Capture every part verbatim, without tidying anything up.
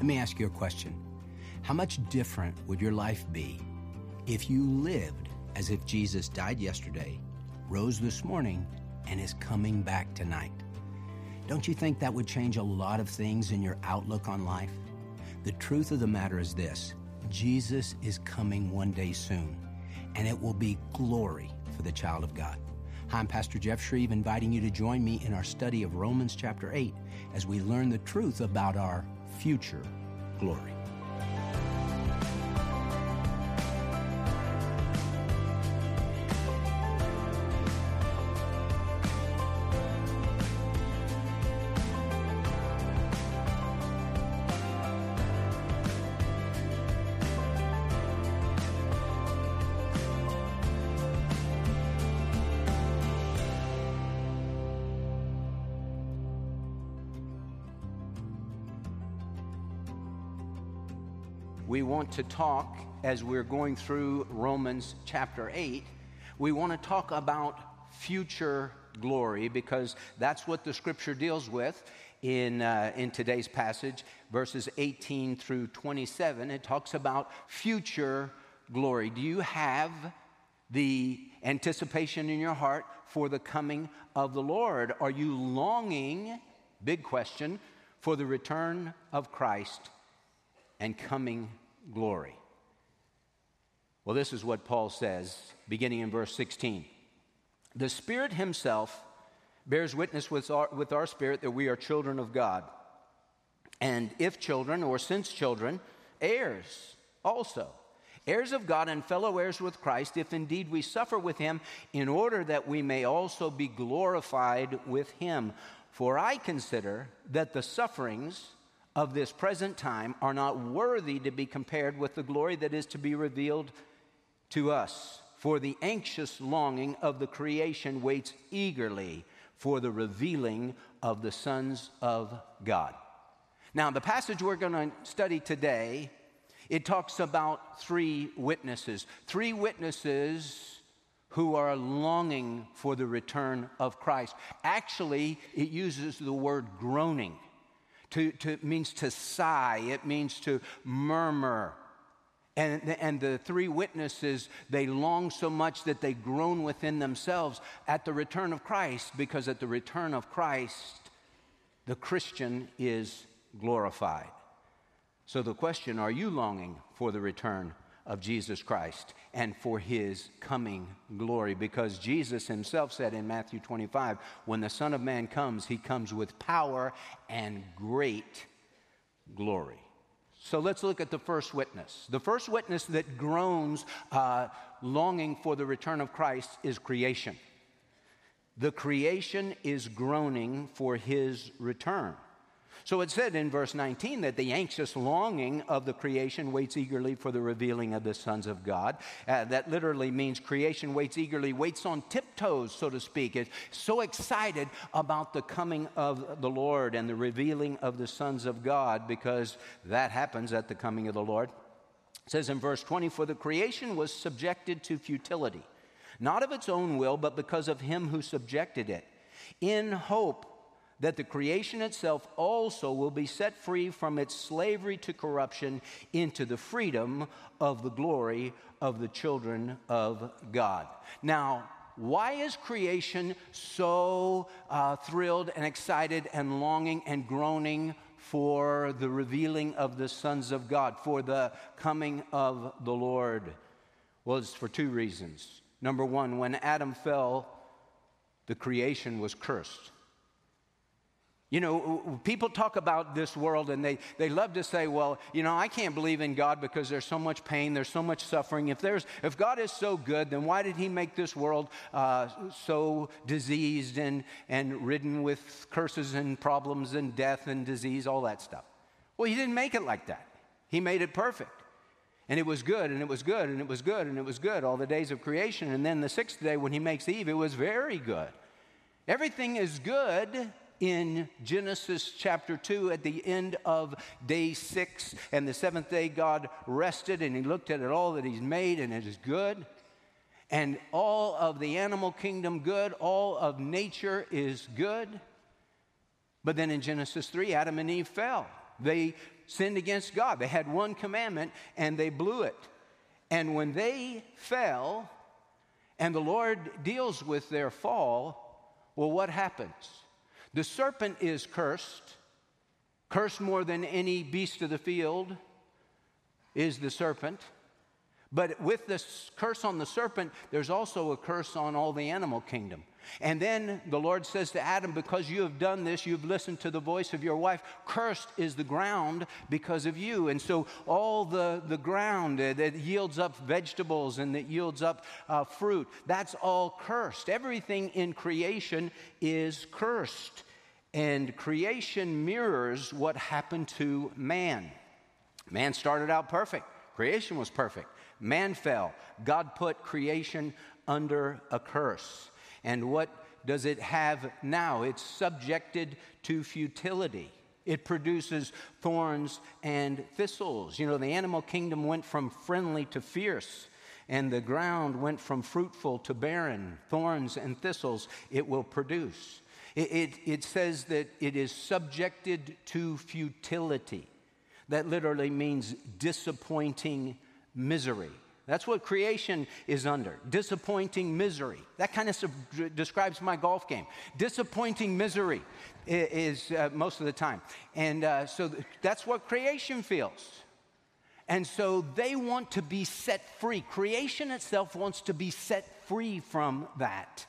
me ask you a question. How much different would your life be if you lived as if Jesus died yesterday, rose this morning, and is coming back tonight? Don't you think that would change a lot of things in your outlook on life? The truth of the matter is this: Jesus is coming one day soon, and it will be glory for the child of God. Hi, I'm Pastor Jeff Shreve, inviting you to join me in our study of Romans chapter eight as we learn the truth about our future glory. We want to talk, as we're going through Romans chapter eight, we want to talk about future glory, because that's what the scripture deals with in, uh, in today's passage, verses eighteen through twenty-seven. It talks about future glory. Do you have the anticipation in your heart for the coming of the Lord? Are you longing, big question, for the return of Christ and coming glory? Well, this is what Paul says, beginning in verse sixteen. The Spirit himself bears witness with our, with our spirit that we are children of God. And if children, or since children, heirs also. Heirs of God and fellow heirs with Christ, if indeed we suffer with him, in order that we may also be glorified with him. For I consider that the sufferings of this present time are not worthy to be compared with the glory that is to be revealed to us. For the anxious longing of the creation waits eagerly for the revealing of the sons of God. Now, the passage we're going to study today, it talks about three witnesses. Three witnesses who are longing for the return of Christ. Actually, it uses the word groaning. To, to means to sigh. It means to murmur. And, and the three witnesses, they long so much that they groan within themselves at the return of Christ, because at the return of Christ, the Christian is glorified. So the question, are you longing for the return of Jesus Christ and for his coming glory? Because Jesus himself said in Matthew twenty-five, when the Son of Man comes, he comes with power and great glory. So let's look at the first witness. The first witness that groans uh, longing for the return of Christ is creation. The creation is groaning for his return. So it said in verse nineteen that the anxious longing of the creation waits eagerly for the revealing of the sons of God. Uh, that literally means creation waits eagerly, waits on tiptoes, so to speak. It's so excited about the coming of the Lord and the revealing of the sons of God, because that happens at the coming of the Lord. It says in verse twenty, for the creation was subjected to futility, not of its own will, but because of him who subjected it, in hope that the creation itself also will be set free from its slavery to corruption into the freedom of the glory of the children of God. Now, why is creation so uh, thrilled and excited and longing and groaning for the revealing of the sons of God, for the coming of the Lord? Well, it's for two reasons. Number one, when Adam fell, the creation was cursed. You know, people talk about this world and they, they love to say, well, you know, I can't believe in God because there's so much pain, there's so much suffering. If there's, if God is so good, then why did he make this world uh, so diseased and, and ridden with curses and problems and death and disease, all that stuff? Well, he didn't make it like that. He made it perfect. And it was good, and it was good, and it was good, and it was good all the days of creation. And then the sixth day when he makes Eve, it was very good. Everything is good in Genesis chapter two at the end of day six. And the seventh day God rested and he looked at it all that he's made, and it is good. And all of the animal kingdom good, all of nature is good. But then in Genesis three, Adam and Eve fell. They sinned against God. They had one commandment, and they blew it. And when they fell, and the Lord deals with their fall, well, what happens? The serpent is cursed. Cursed more than any beast of the field is the serpent. But with this curse on the serpent, there's also a curse on all the animal kingdom. And then the Lord says to Adam, because you have done this, you've listened to the voice of your wife, cursed is the ground because of you. And so all the, the ground that yields up vegetables and that yields up uh, fruit, that's all cursed. Everything in creation is cursed. And creation mirrors what happened to man. Man started out perfect. Creation was perfect. Man fell. God put creation under a curse. And what does it have now? It's subjected to futility. It produces thorns and thistles. You know, the animal kingdom went from friendly to fierce, and the ground went from fruitful to barren. Thorns and thistles it will produce. It, it, it says that it is subjected to futility. That literally means disappointing misery. That's what creation is under, disappointing misery. That kind of sub- describes my golf game. Disappointing misery is, is uh, most of the time. And uh, so th- that's what creation feels. And so they want to be set free. Creation itself wants to be set free from that.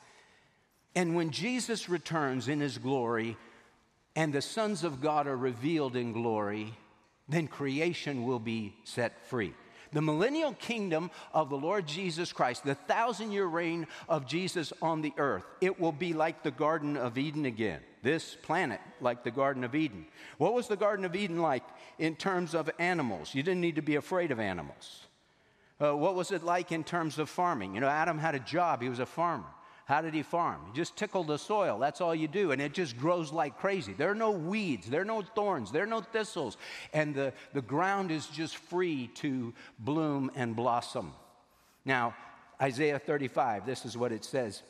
And when Jesus returns in his glory and the sons of God are revealed in glory, then creation will be set free. The millennial kingdom of the Lord Jesus Christ, the thousand-year reign of Jesus on the earth, it will be like the Garden of Eden again. This planet, like the Garden of Eden. What was the Garden of Eden like in terms of animals? You didn't need to be afraid of animals. Uh, what was it like in terms of farming? You know, Adam had a job. He was a farmer. How did he farm? He just tickled the soil. That's all you do. And it just grows like crazy. There are no weeds. There are no thorns. There are no thistles. And the, the ground is just free to bloom and blossom. Now, Isaiah thirty-five, this is what it says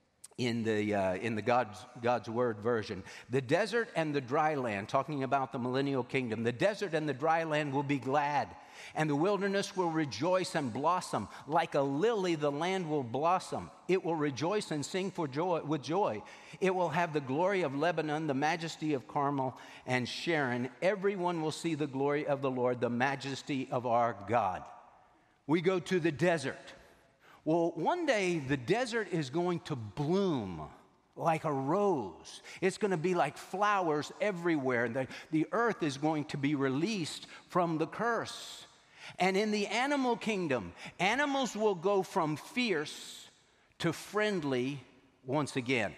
in the, uh, in the God's, God's Word version. The desert and the dry land, talking about the millennial kingdom, the desert and the dry land will be glad. And the wilderness will rejoice and blossom. Like a lily, the land will blossom. It will rejoice and sing for joy, with joy. It will have the glory of Lebanon, the majesty of Carmel and Sharon. Everyone will see the glory of the Lord, the majesty of our God. We go to the desert. Well, one day the desert is going to bloom like a rose. It's going to be like flowers everywhere. The, the earth is going to be released from the curse. And in the animal kingdom, animals will go from fierce to friendly once again.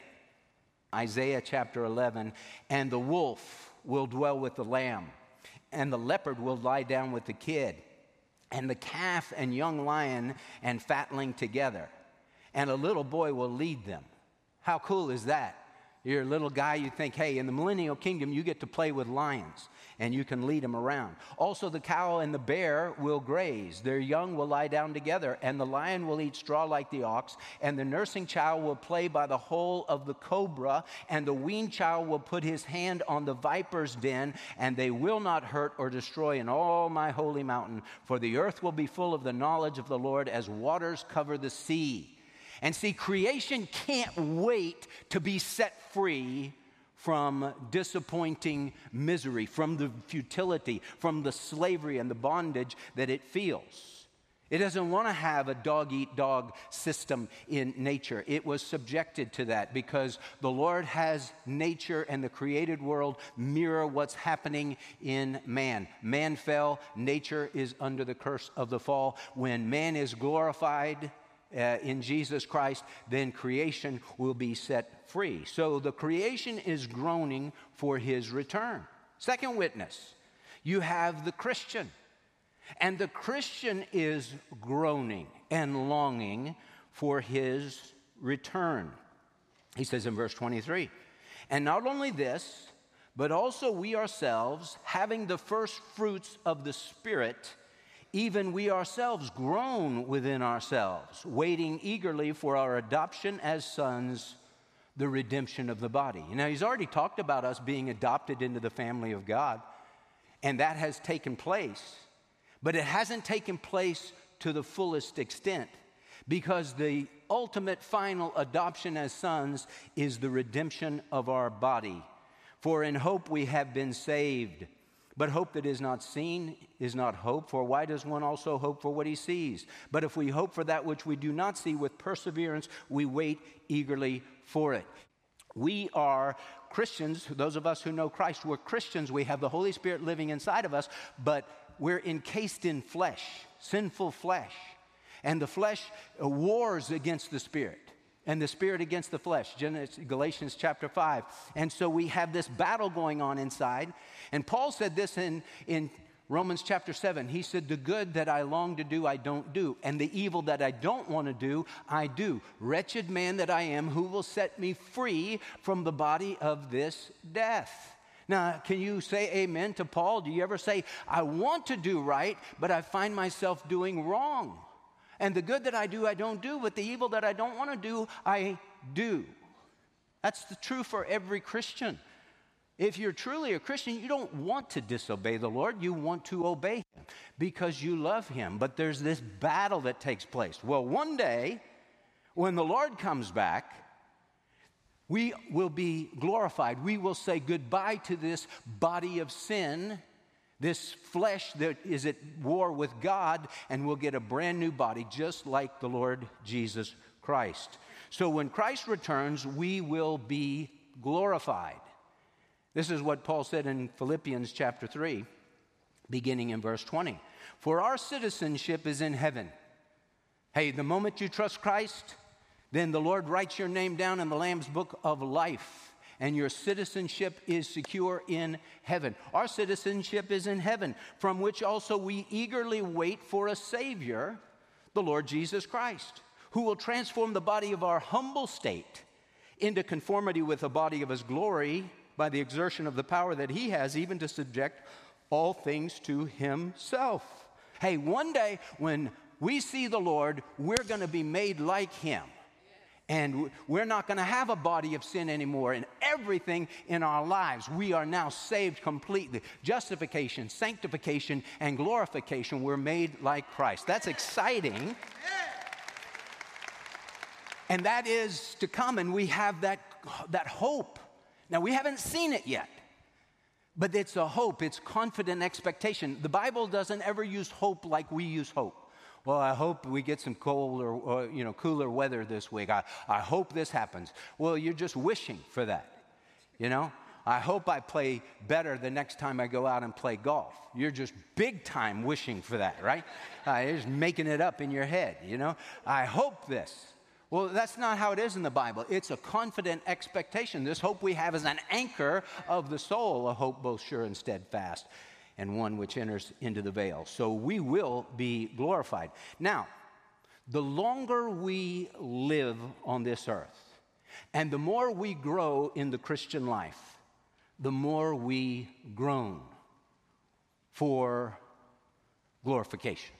Isaiah chapter eleven, and the wolf will dwell with the lamb, and the leopard will lie down with the kid, and the calf and young lion and fatling together, and a little boy will lead them. How cool is that? You're a little guy, you think, hey, in the millennial kingdom, you get to play with lions, and you can lead them around. Also, the cow and the bear will graze. Their young will lie down together, and the lion will eat straw like the ox, and the nursing child will play by the hole of the cobra, and the weaned child will put his hand on the viper's den, and they will not hurt or destroy in all my holy mountain, for the earth will be full of the knowledge of the Lord as waters cover the sea. And see, creation can't wait to be set free from disappointing misery, from the futility, from the slavery and the bondage that it feels. It doesn't want to have a dog-eat-dog system in nature. It was subjected to that because the Lord has nature and the created world mirror what's happening in man. Man fell, nature is under the curse of the fall. When man is glorified Uh, in Jesus Christ, then creation will be set free. So the creation is groaning for his return. Second witness, you have the Christian. And the Christian is groaning and longing for his return. He says in verse twenty-three, and not only this, but also we ourselves, having the first fruits of the Spirit, even we ourselves groan within ourselves, waiting eagerly for our adoption as sons, the redemption of the body. Now, he's already talked about us being adopted into the family of God. And that has taken place. But it hasn't taken place to the fullest extent, because the ultimate final adoption as sons is the redemption of our body. For in hope we have been saved. But hope that is not seen is not hope, for why does one also hope for what he sees? But if we hope for that which we do not see, with perseverance we wait eagerly for it. We are Christians, those of us who know Christ, we're Christians. We have the Holy Spirit living inside of us, but we're encased in flesh, sinful flesh. And the flesh wars against the Spirit, and the Spirit against the flesh, Galatians chapter five. And so we have this battle going on inside. And Paul said this in, in Romans chapter seven. He said, the good that I long to do, I don't do. And the evil that I don't want to do, I do. Wretched man that I am, who will set me free from the body of this death? Now, can you say amen to Paul? Do you ever say, I want to do right, but I find myself doing wrong? And the good that I do, I don't do, but the evil that I don't want to do, I do. That's the true for every Christian. If you're truly a Christian, you don't want to disobey the Lord. You want to obey Him because you love Him. But there's this battle that takes place. Well, one day, when the Lord comes back, we will be glorified. We will say goodbye to this body of sin, this flesh that is at war with God, and we'll get a brand new body just like the Lord Jesus Christ. So when Christ returns, we will be glorified. This is what Paul said in Philippians chapter three, beginning in verse twenty. For our citizenship is in heaven. Hey, the moment you trust Christ, then the Lord writes your name down in the Lamb's book of life, and your citizenship is secure in heaven. Our citizenship is in heaven, from which also we eagerly wait for a Savior, the Lord Jesus Christ, who will transform the body of our humble state into conformity with the body of His glory by the exertion of the power that He has, even to subject all things to Himself. Hey, one day when we see the Lord, we're going to be made like Him. And we're not going to have a body of sin anymore in everything in our lives. We are now saved completely. Justification, sanctification, and glorification, we're made like Christ. That's exciting. And that is to come, and we have that, that hope. Now, we haven't seen it yet, but it's a hope. It's confident expectation. The Bible doesn't ever use hope like we use hope. Well, I hope we get some colder, or, you know, cooler weather this week. I, I hope this happens. Well, you're just wishing for that, you know. I hope I play better the next time I go out and play golf. You're just big time wishing for that, right? Uh, you're just making it up in your head, you know. I hope this. Well, that's not how it is in the Bible. It's a confident expectation. This hope we have is an anchor of the soul, a hope both sure and steadfast, and one which enters into the veil. So we will be glorified. Now, the longer we live on this earth, and the more we grow in the Christian life, the more we groan for glorification.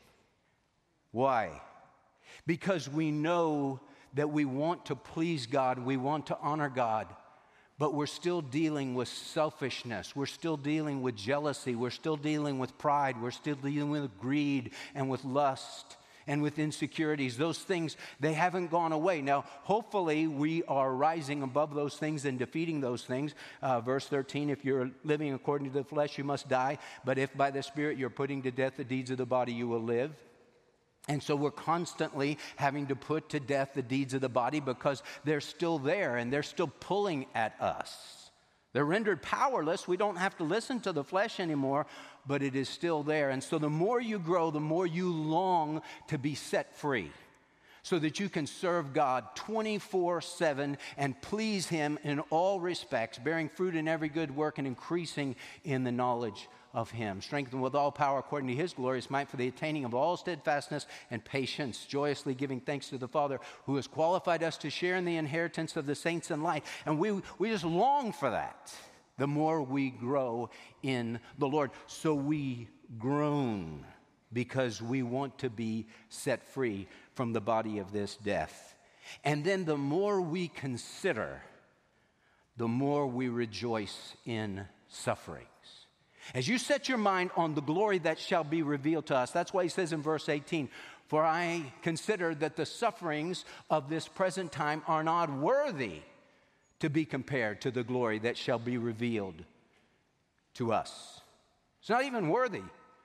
Why? Because we know that we want to please God, we want to honor God, but we're still dealing with selfishness. We're still dealing with jealousy. We're still dealing with pride. We're still dealing with greed and with lust and with insecurities. Those things, they haven't gone away. Now, hopefully, we are rising above those things and defeating those things. Uh, verse thirteen, if you're living according to the flesh, you must die. But if by the Spirit you're putting to death the deeds of the body, you will live. And so we're constantly having to put to death the deeds of the body because they're still there and they're still pulling at us. They're rendered powerless. We don't have to listen to the flesh anymore, but it is still there. And so the more you grow, the more you long to be set free so that you can serve God twenty-four seven and please Him in all respects, bearing fruit in every good work and increasing in the knowledge of Him, strengthened with all power according to His glorious might for the attaining of all steadfastness and patience, joyously giving thanks to the Father who has qualified us to share in the inheritance of the saints in light. And we, we just long for that the more we grow in the Lord. So we groan because we want to be set free from the body of this death. And then the more we consider, the more we rejoice in sufferings. As you set your mind on the glory that shall be revealed to us, that's why he says in verse eighteen, for I consider that the sufferings of this present time are not worthy to be compared to the glory that shall be revealed to us. It's not even worthy.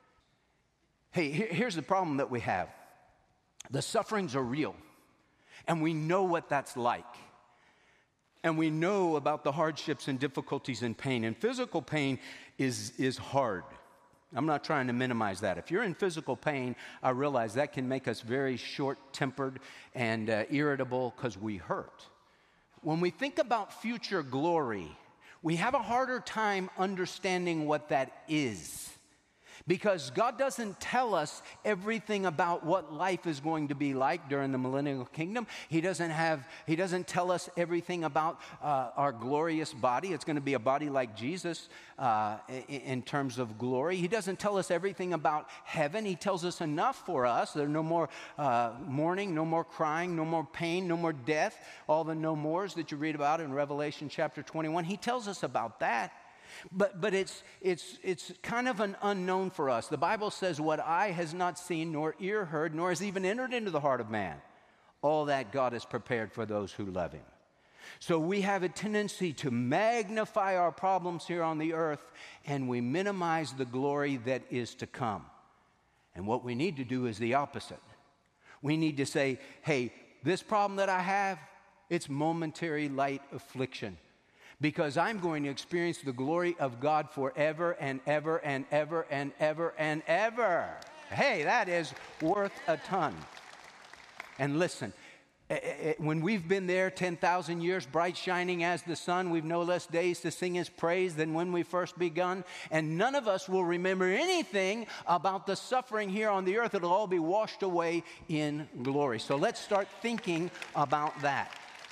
Hey, here's the problem that we have. The sufferings are real, and we know what that's like. And we know about the hardships and difficulties and pain. And physical pain is, is hard. I'm not trying to minimize that. If you're in physical pain, I realize that can make us very short-tempered and uh, irritable because we hurt. When we think about future glory, we have a harder time understanding what that is. Because God doesn't tell us everything about what life is going to be like during the millennial kingdom. He doesn't have, he doesn't tell us everything about uh, our glorious body. It's going to be a body like Jesus uh, in, in terms of glory. He doesn't tell us everything about heaven. He tells us enough for us. There's no more uh, mourning, no more crying, no more pain, no more death. All the no mores that you read about in Revelation chapter twenty-one. He tells us about that. But but it's it's it's kind of an unknown for us. The Bible says, what eye has not seen, nor ear heard, nor has even entered into the heart of man, all that God has prepared for those who love him. So we have a tendency to magnify our problems here on the earth, and we minimize the glory that is to come. And what we need to do is the opposite. We need to say, hey, this problem that I have, it's momentary light affliction. Because I'm going to experience the glory of God forever and ever and ever and ever and ever. Hey, that is worth a ton. And listen, when we've been there ten thousand years, bright shining as the sun, we've no less days to sing his praise than when we first begun. And none of us will remember anything about the suffering here on the earth. It'll all be washed away in glory. So let's start thinking about that.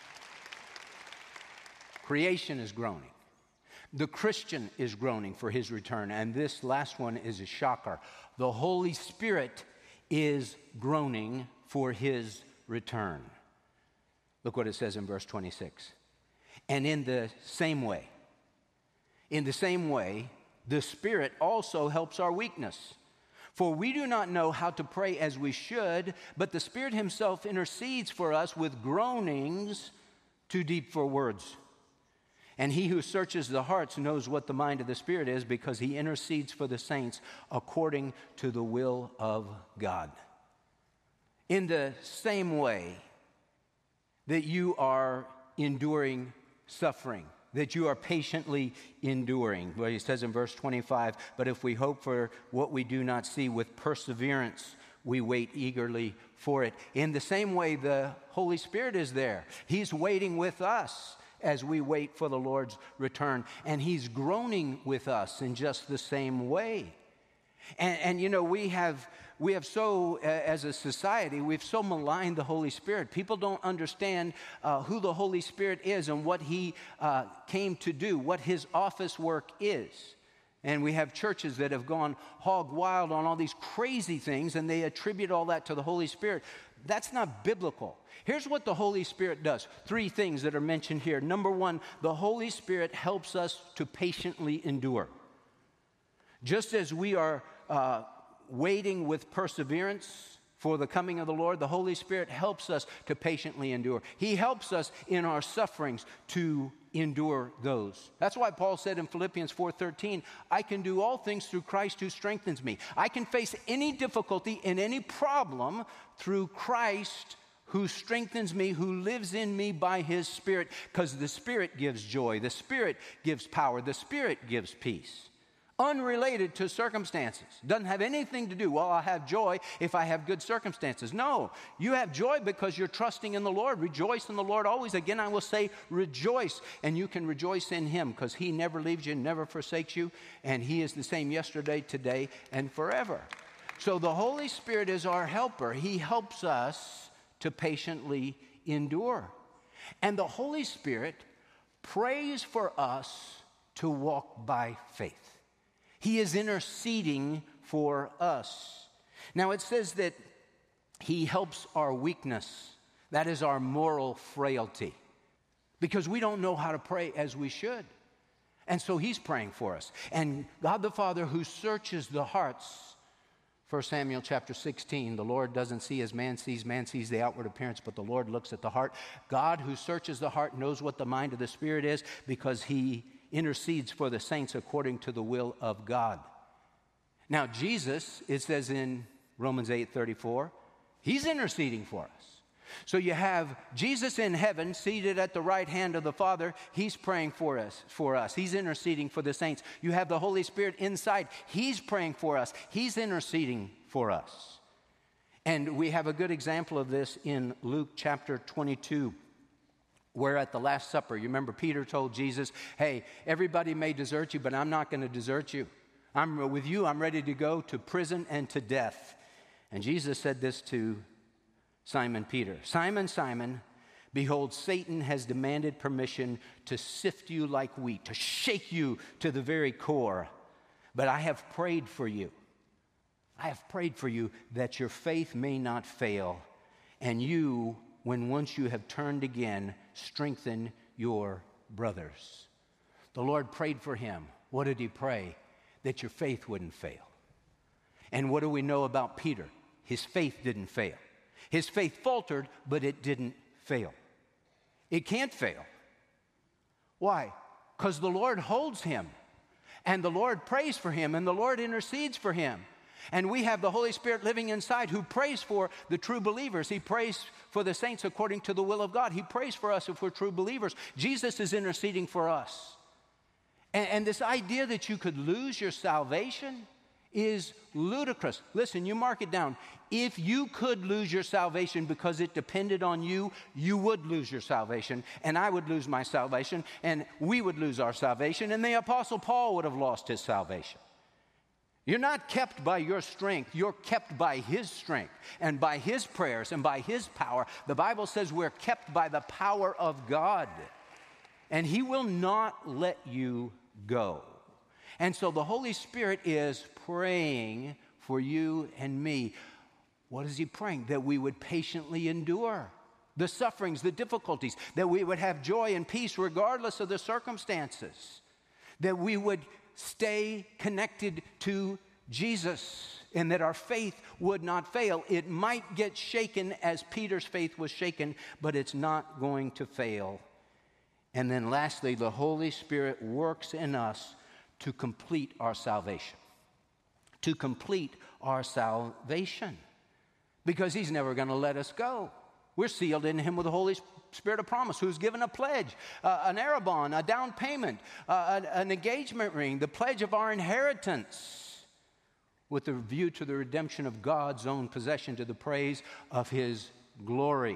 Creation is groaning. The Christian is groaning for his return. And this last one is a shocker. The Holy Spirit is groaning for his return. Look what it says in verse twenty-six. And in the same way, in the same way, the Spirit also helps our weakness. For we do not know how to pray as we should, but the Spirit himself intercedes for us with groanings too deep for words. And he who searches the hearts knows what the mind of the Spirit is, because he intercedes for the saints according to the will of God. In the same way that you are enduring suffering, that you are patiently enduring. Well, he says in verse twenty-five, but if we hope for what we do not see, with perseverance we wait eagerly for it. In the same way, the Holy Spirit is there. He's waiting with us as we wait for the Lord's return. And he's groaning with us in just the same way. And, and you know, we have we have so, uh, as a society, we've so maligned the Holy Spirit. People don't understand uh, who the Holy Spirit is and what he uh, came to do, what his office work is. And we have churches that have gone hog wild on all these crazy things, and they attribute all that to the Holy Spirit. That's not biblical. Here's what the Holy Spirit does. Three things that are mentioned here. Number one, the Holy Spirit helps us to patiently endure. Just as we are uh, waiting with perseverance for the coming of the Lord, the Holy Spirit helps us to patiently endure. He helps us in our sufferings to endure those. That's why Paul said in Philippians four thirteen, I can do all things through Christ who strengthens me. I can face any difficulty and any problem through Christ who strengthens me, who lives in me by his Spirit, because the Spirit gives joy, the Spirit gives power, the Spirit gives peace. Unrelated to circumstances. Doesn't have anything to do, well, I have joy if I have good circumstances. No, you have joy because you're trusting in the Lord. Rejoice in the Lord always. Again, I will say rejoice. And you can rejoice in him because he never leaves you, never forsakes you. And he is the same yesterday, today, and forever. So the Holy Spirit is our helper. He helps us to patiently endure. And the Holy Spirit prays for us to walk by faith. He is interceding for us. Now it says that he helps our weakness. That is our moral frailty. Because we don't know how to pray as we should. And so he's praying for us. And God the Father, who searches the hearts, First Samuel chapter sixteen, the Lord doesn't see as man sees. Man sees the outward appearance, but the Lord looks at the heart. God, who searches the heart, knows what the mind of the Spirit is because he intercedes for the saints according to the will of God. Now, Jesus, it says in Romans eight thirty-four, he's interceding for us. So you have Jesus in heaven, seated at the right hand of the Father. He's praying for us, for us. He's interceding for the saints. You have the Holy Spirit inside. He's praying for us. He's interceding for us. And we have a good example of this in Luke chapter twenty-two, where at the Last Supper, you remember Peter told Jesus, hey, everybody may desert you, but I'm not going to desert you. I'm with you. I'm ready to go to prison and to death. And Jesus said this to Simon Peter, Simon, Simon, behold, Satan has demanded permission to sift you like wheat, to shake you to the very core. But I have prayed for you. I have prayed for you that your faith may not fail. And you, when once you have turned again, strengthen your brothers. The Lord prayed for him. What did he pray? That your faith wouldn't fail. And what do we know about Peter? His faith didn't fail. His faith faltered, but it didn't fail. It can't fail. Why? Because the Lord holds him, and the Lord prays for him, and the Lord intercedes for him. And we have the Holy Spirit living inside who prays for the true believers. He prays for the saints according to the will of God. He prays for us if we're true believers. Jesus is interceding for us. And, and this idea that you could lose your salvation is ludicrous. Listen, you mark it down. If you could lose your salvation because it depended on you, you would lose your salvation, and I would lose my salvation, and we would lose our salvation, and the Apostle Paul would have lost his salvation. You're not kept by your strength. You're kept by his strength and by his prayers and by his power. The Bible says we're kept by the power of God, and he will not let you go. And so the Holy Spirit is praying for you and me. What is he praying? That we would patiently endure the sufferings, the difficulties, that we would have joy and peace regardless of the circumstances, that we would stay connected to Jesus, and that our faith would not fail. It might get shaken as Peter's faith was shaken, but it's not going to fail. And then lastly, the Holy Spirit works in us to complete our salvation. To complete our salvation. Because he's never going to let us go. We're sealed in him with the Holy Spirit of promise, who's given a pledge, uh, an arrabon, a down payment, uh, an, an engagement ring, the pledge of our inheritance, with the view to the redemption of God's own possession, to the praise of his glory.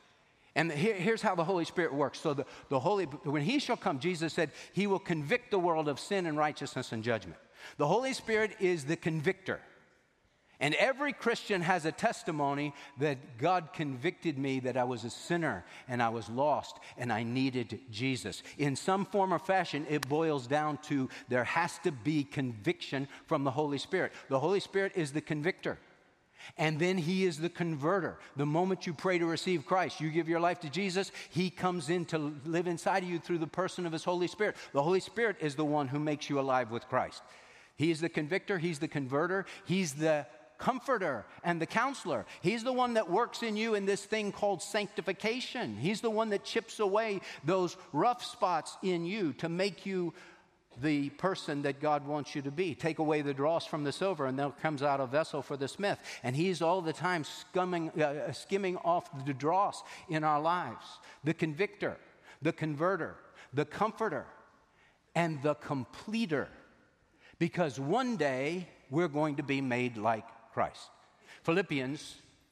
And here, here's how the Holy Spirit works. So the, the Holy, when he shall come, Jesus said, he will convict the world of sin and righteousness and judgment. The Holy Spirit is the convictor. And every Christian has a testimony that God convicted me that I was a sinner and I was lost and I needed Jesus. In some form or fashion, it boils down to there has to be conviction from the Holy Spirit. The Holy Spirit is the convictor. And then he is the converter. The moment you pray to receive Christ, you give your life to Jesus, he comes in to live inside of you through the person of his Holy Spirit. The Holy Spirit is the one who makes you alive with Christ. He is the convictor, he's the converter, he's the comforter and the counselor. He's the one that works in you in this thing called sanctification. He's the one that chips away those rough spots in you to make you the person that God wants you to be. Take away the dross from the silver, and there comes out a vessel for the smith. And he's all the time scumming, uh, skimming off the dross in our lives. The convictor, the converter, the comforter, and the completer. Because one day we're going to be made like Christ. Philippians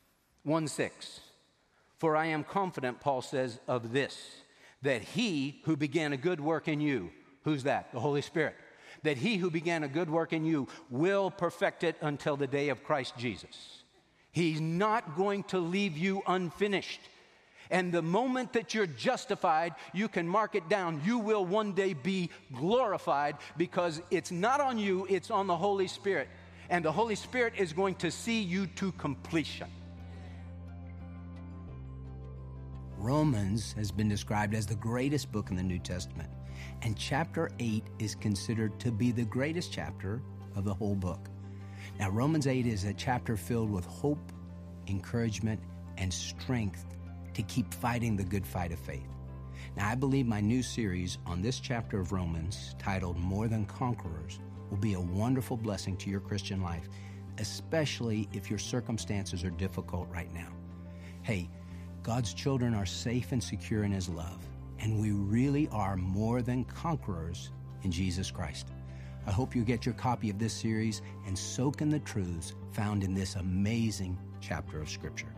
one six. For I am confident, Paul says, of this, that he who began a good work in you, who's that? The Holy Spirit. That he who began a good work in you will perfect it until the day of Christ Jesus. He's not going to leave you unfinished. And the moment that you're justified, you can mark it down. You will one day be glorified because it's not on you, it's on the Holy Spirit. And the Holy Spirit is going to see you to completion. Romans has been described as the greatest book in the New Testament. and chapter eight is considered to be the greatest chapter of the whole book. Now, Romans eight is a chapter filled with hope, encouragement, and strength to keep fighting the good fight of faith. Now, I believe my new series on this chapter of Romans, titled More Than Conquerors, will be a wonderful blessing to your Christian life, especially if your circumstances are difficult right now. Hey, God's children are safe and secure in His love, and we really are more than conquerors in Jesus Christ. I hope you get your copy of this series and soak in the truths found in this amazing chapter of Scripture.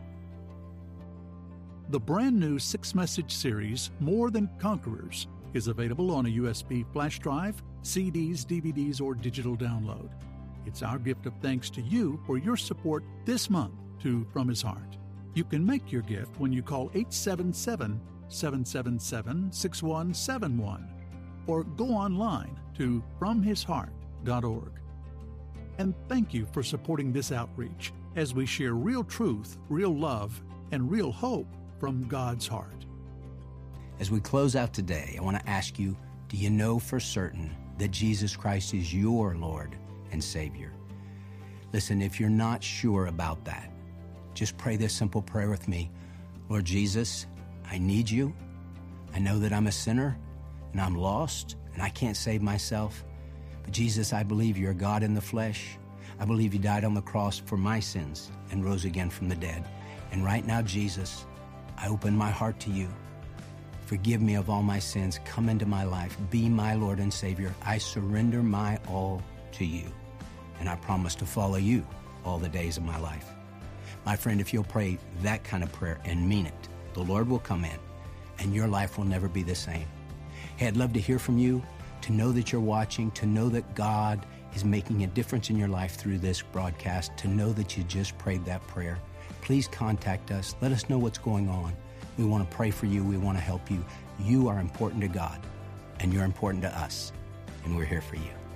The brand new six-message series, More Than Conquerors, is available on a U S B flash drive, C Ds, D V Ds, or digital download. It's our gift of thanks to you for your support this month to From His Heart. You can make your gift when you call eight seven seven, seven seven seven, six one seven one or go online to from his heart dot org. And thank you for supporting this outreach as we share real truth, real love, and real hope from God's heart. As we close out today, I want to ask you, do you know for certain that Jesus Christ is your Lord and Savior? Listen, if you're not sure about that, just pray this simple prayer with me. Lord Jesus, I need you. I know that I'm a sinner and I'm lost and I can't save myself. But Jesus, I believe you're God in the flesh. I believe you died on the cross for my sins and rose again from the dead. And right now, Jesus, I open my heart to you. Forgive me of all my sins. Come into my life. Be my Lord and Savior. I surrender my all to you. And I promise to follow you all the days of my life. My friend, if you'll pray that kind of prayer and mean it, the Lord will come in and your life will never be the same. Hey, I'd love to hear from you, to know that you're watching, to know that God is making a difference in your life through this broadcast, to know that you just prayed that prayer. Please contact us. Let us know what's going on. We want to pray for you. We want to help you. You are important to God, and you're important to us, and we're here for you.